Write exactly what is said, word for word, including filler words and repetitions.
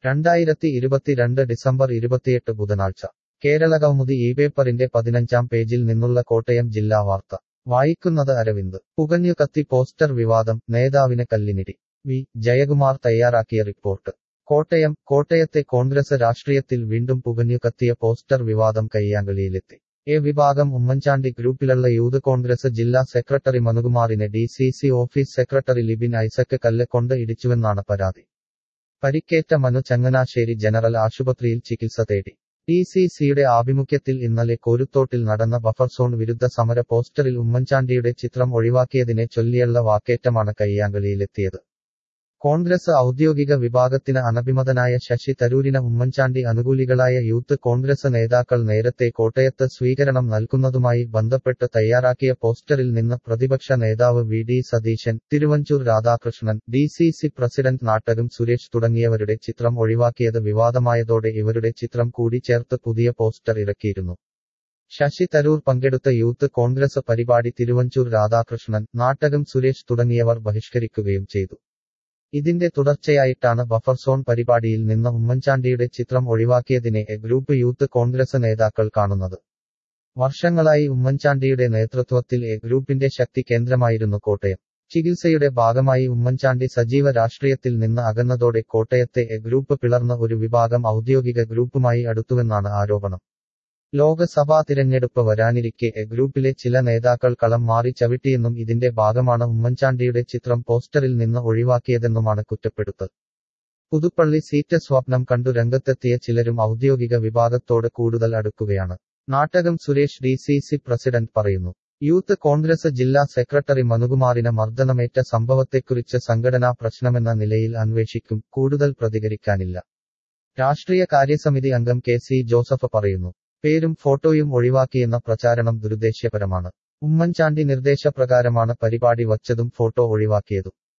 രണ്ടായിരത്തി ഇരുപത്തിരണ്ട് ഡിസംബർ ഇരുപത്തിയെട്ട് ബുധനാഴ്ച കേരളകൗമുദി ഈ പേപ്പറിന്റെ പതിനഞ്ചാം പേജിൽ നിന്നുള്ള കോട്ടയം ജില്ലാ വാർത്ത വായിക്കുന്നത് അരവിന്ദ് പുകഞ്ഞു കത്തി പോസ്റ്റർ വിവാദം നേതാവിന് കല്ലിനിടി വി ജയകുമാർ തയ്യാറാക്കിയ റിപ്പോർട്ട് കോട്ടയം കോട്ടയത്തെ കോൺഗ്രസ് രാഷ്ട്രീയത്തിൽ വീണ്ടും പുകഞ്ഞു കത്തിയ പോസ്റ്റർ വിവാദം കയ്യാങ്കളിയിലെത്തി എ വിഭാഗം ഉമ്മൻചാണ്ടി ഗ്രൂപ്പിലുള്ള യൂത്ത് കോൺഗ്രസ് ജില്ലാ സെക്രട്ടറി മനുകുമാറിനെ D C C office secretary Libin Isaac കല്ല് കൊണ്ട് ഇടിച്ചുവെന്നാണ് പരാതി പരിക്കേറ്റ മനു ചങ്ങനാശ്ശേരി ജനറൽ ആശുപത്രിയിൽ ചികിത്സ തേടി ഡി സി സിയുടെ ആഭിമുഖ്യത്തിൽ ഇന്നലെ കോരുത്തോട്ടിൽ നടന്ന ബഫർ സോൺ വിരുദ്ധ സമര പോസ്റ്ററിൽ ഉമ്മൻചാണ്ടിയുടെ ചിത്രം ഒഴിവാക്കിയതിനെ ചൊല്ലിയുള്ള വാക്കേറ്റമാണ് കയ്യാങ്കളിയിലെത്തിയത് കോൺഗ്രസ് ഔദ്യോഗിക വിഭാഗത്തിന് അനഭിമതനായ ശശി തരൂരിന് ഉമ്മൻചാണ്ടി അനുകൂലികളായ യൂത്ത് കോൺഗ്രസ് നേതാക്കൾ നേരത്തെ കോട്ടയത്ത് സ്വീകരണം നൽകുന്നതുമായി ബന്ധപ്പെട്ട് തയ്യാറാക്കിയ പോസ്റ്ററിൽ നിന്ന് പ്രതിപക്ഷ നേതാവ് V D Satheesan Thiruvanchoor Radhakrishnan D C C president Nattakom Suresh തുടങ്ങിയവരുടെ ചിത്രം ഒഴിവാക്കിയത് വിവാദമായതോടെ ഇവരുടെ ചിത്രം കൂടി ചേർത്ത് പുതിയ പോസ്റ്റർ ഇറക്കിയിരുന്നു ശശി തരൂർ പങ്കെടുത്ത യൂത്ത് കോൺഗ്രസ് പരിപാടി തിരുവഞ്ചൂർ രാധാകൃഷ്ണൻ നാട്ടകം സുരേഷ് തുടങ്ങിയവർ ബഹിഷ്കരിക്കുകയും ചെയ്തു ഇതിന്റെ തുടർച്ചയായിട്ടാണ് ബഫർ സോൺ പരിപാടിയിൽ നിന്ന് ഉമ്മൻചാണ്ടിയുടെ ചിത്രം ഒഴിവാക്കിയതിനെ എ ഗ്രൂപ്പ് യൂത്ത് കോൺഗ്രസ് നേതാക്കൾ കാണുന്നത് വർഷങ്ങളായി ഉമ്മൻചാണ്ടിയുടെ നേതൃത്വത്തിൽ എ ഗ്രൂപ്പിന്റെ ശക്തി കേന്ദ്രമായിരുന്നു കോട്ടയം ചികിത്സയുടെ ഭാഗമായി ഉമ്മൻചാണ്ടി സജീവ രാഷ്ട്രീയത്തിൽ നിന്ന് അകന്നതോടെ കോട്ടയത്തെ എ ഗ്രൂപ്പ് പിളർന്ന ഒരു വിഭാഗം ഔദ്യോഗിക ഗ്രൂപ്പുമായി അടുത്തുവെന്നാണ് ആരോപണം ലോക്സഭാ തിരഞ്ഞെടുപ്പ് വരാനിരിക്കെ എ ഗ്രൂപ്പിലെ ചില നേതാക്കൾ കളം മാറി ചവിട്ടിയെന്നും ഇതിന്റെ ഭാഗമാണ് ഉമ്മൻചാണ്ടിയുടെ ചിത്രം പോസ്റ്ററിൽ നിന്ന് ഒഴിവാക്കിയതെന്നുമാണ് കുറ്റപ്പെടുത്തൽ പുതുപ്പള്ളി സീറ്റ് സ്വപ്നം കണ്ടു രംഗത്തെത്തിയ ചിലരും ഔദ്യോഗിക വിഭാഗത്തോട് കൂടുതൽ അടുക്കുകയാണ് Nattakom Suresh D C C president പറയുന്നു യൂത്ത് കോൺഗ്രസ് ജില്ലാ സെക്രട്ടറി മനുകുമാറിന് മർദ്ദനമേറ്റ സംഭവത്തെക്കുറിച്ച് സംഘടനാ പ്രശ്നമെന്ന നിലയിൽ അന്വേഷിക്കും കൂടുതൽ പ്രതികരിക്കാനില്ല രാഷ്ട്രീയ കാര്യസമിതി അംഗം കെ സി ജോസഫ് പറയുന്നു പേരും ഫോട്ടോയും ഒഴിവാക്കിയെന്ന പ്രചാരണം ദുരുദ്ദേശ്യപരമാണ് ഉമ്മൻചാണ്ടി നിർദ്ദേശപ്രകാരമാണ് പരിപാടി വച്ചതും ഫോട്ടോ ഒഴിവാക്കിയതും